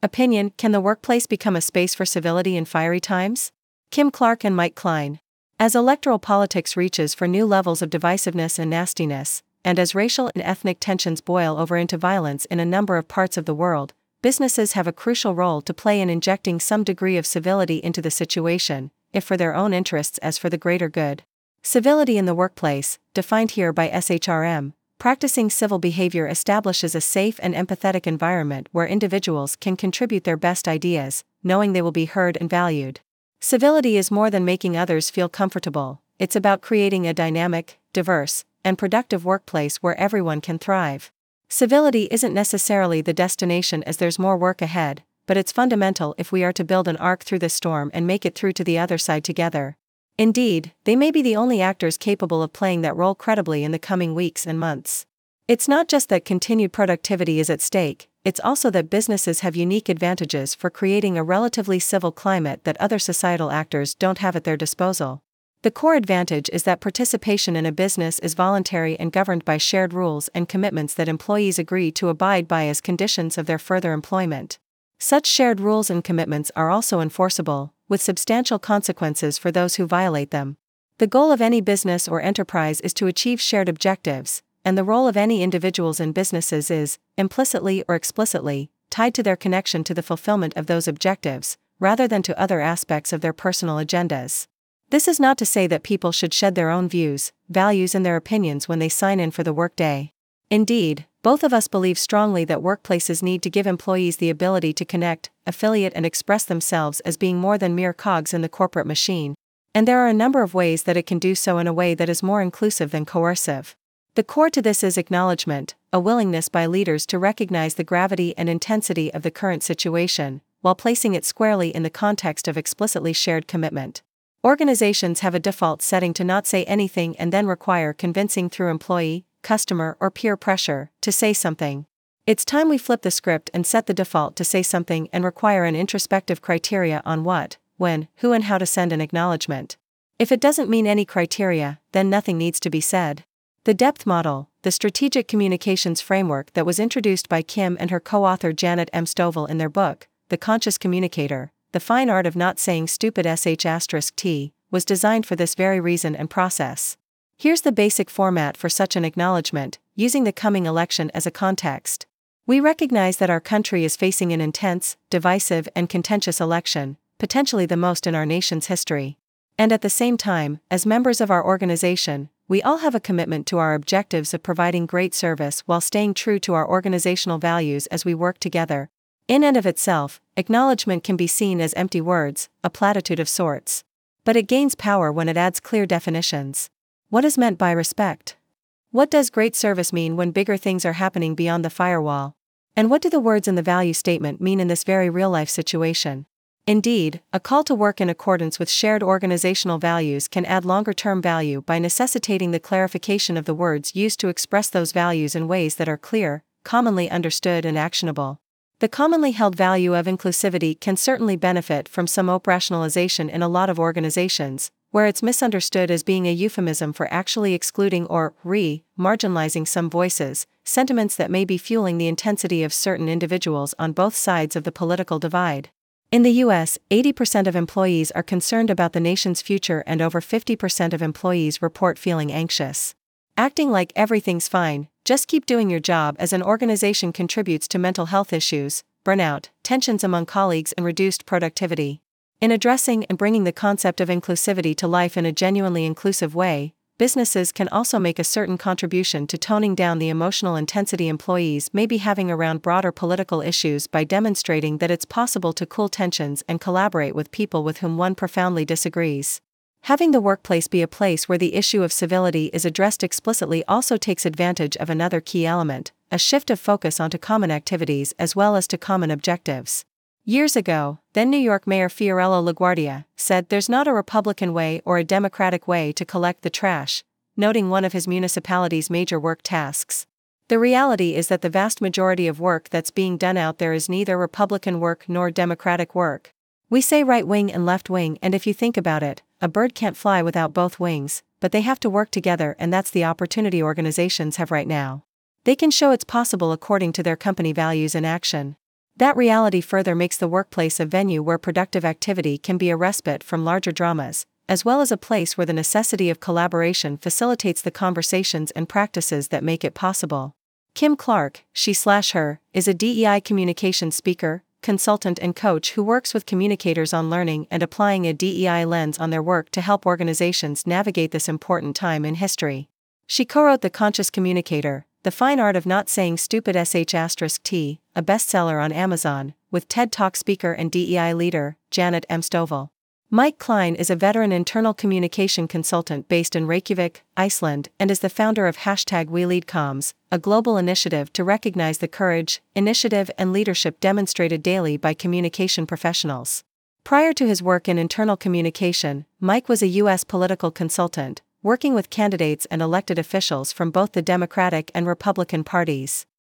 Opinion: can the workplace become a space for civility in fiery times? Kim Clark and Mike Klein. As electoral politics reaches for new levels of divisiveness and nastiness, and as racial and ethnic tensions boil over into violence in a number of parts of the world, businesses have a crucial role to play in injecting some degree of civility into the situation, if for their own interests as for the greater good. Civility in the workplace, defined here by SHRM, practicing civil behavior establishes a safe and empathetic environment where individuals can contribute their best ideas, knowing they will be heard and valued. Civility is more than making others feel comfortable, it's about creating a dynamic, diverse, and productive workplace where everyone can thrive. Civility isn't necessarily the destination as there's more work ahead, but it's fundamental if we are to build an arc through the storm and make it through to the other side together. Indeed, they may be the only actors capable of playing that role credibly in the coming weeks and months. It's not just that continued productivity is at stake, it's also that businesses have unique advantages for creating a relatively civil climate that other societal actors don't have at their disposal. The core advantage is that participation in a business is voluntary and governed by shared rules and commitments that employees agree to abide by as conditions of their further employment. Such shared rules and commitments are also enforceable, with substantial consequences for those who violate them. The goal of any business or enterprise is to achieve shared objectives, and the role of any individuals in businesses is, implicitly or explicitly, tied to their connection to the fulfillment of those objectives, rather than to other aspects of their personal agendas. This is not to say that people should shed their own views, values and their opinions when they sign in for the workday. Indeed, both of us believe strongly that workplaces need to give employees the ability to connect, affiliate and express themselves as being more than mere cogs in the corporate machine, and there are a number of ways that it can do so in a way that is more inclusive than coercive. The core to this is acknowledgement, a willingness by leaders to recognize the gravity and intensity of the current situation, while placing it squarely in the context of explicitly shared commitment. Organizations have a default setting to not say anything and then require convincing through employee, customer or peer pressure to say something. It's time we flip the script and set the default to say something and require an introspective criteria on what, when, who and how to send an acknowledgement. If it doesn't mean any criteria, then nothing needs to be said. The depth model, the strategic communications framework that was introduced by Kim and her co-author Janet M. Stovall in their book, The Conscious Communicator, The Fine Art of Not Saying Stupid *T, was designed for this very reason and process. Here's the basic format for such an acknowledgement, using the coming election as a context. We recognize that our country is facing an intense, divisive and contentious election, potentially the most in our nation's history. And at the same time, as members of our organization, we all have a commitment to our objectives of providing great service while staying true to our organizational values as we work together. In and of itself, acknowledgement can be seen as empty words, a platitude of sorts. But it gains power when it adds clear definitions. What is meant by respect? What does great service mean when bigger things are happening beyond the firewall? And what do the words in the value statement mean in this very real-life situation? Indeed, a call to work in accordance with shared organizational values can add longer-term value by necessitating the clarification of the words used to express those values in ways that are clear, commonly understood and actionable. The commonly held value of inclusivity can certainly benefit from some operationalization in a lot of organizations, where it's misunderstood as being a euphemism for actually excluding or marginalizing some voices, sentiments that may be fueling the intensity of certain individuals on both sides of the political divide. In the US, 80% of employees are concerned about the nation's future and over 50% of employees report feeling anxious. Acting like everything's fine, just keep doing your job as an organization contributes to mental health issues, burnout, tensions among colleagues and reduced productivity. In addressing and bringing the concept of inclusivity to life in a genuinely inclusive way, businesses can also make a certain contribution to toning down the emotional intensity employees may be having around broader political issues by demonstrating that it's possible to cool tensions and collaborate with people with whom one profoundly disagrees. Having the workplace be a place where the issue of civility is addressed explicitly also takes advantage of another key element, a shift of focus onto common activities as well as to common objectives. Years ago, then New York Mayor Fiorello LaGuardia said there's not a Republican way or a Democratic way to collect the trash, noting one of his municipality's major work tasks. The reality is that the vast majority of work that's being done out there is neither Republican work nor Democratic work. We say right wing and left wing, and if you think about it, a bird can't fly without both wings, but they have to work together, and that's the opportunity organizations have right now. They can show it's possible according to their company values in action. That reality further makes the workplace a venue where productive activity can be a respite from larger dramas, as well as a place where the necessity of collaboration facilitates the conversations and practices that make it possible. Kim Clark, she/her, is a DEI communications speaker, consultant and coach who works with communicators on learning and applying a DEI lens on their work to help organizations navigate this important time in history. She co-wrote The Conscious Communicator, The Fine Art of Not Saying Stupid sh*t, a bestseller on Amazon, with TED Talk speaker and DEI leader, Janet M. Stovall. Mike Klein is a veteran internal communication consultant based in Reykjavik, Iceland, and is the founder of #WeLeadComms, a global initiative to recognize the courage, initiative and leadership demonstrated daily by communication professionals. Prior to his work in internal communication, Mike was a U.S. political consultant, working with candidates and elected officials from both the Democratic and Republican parties.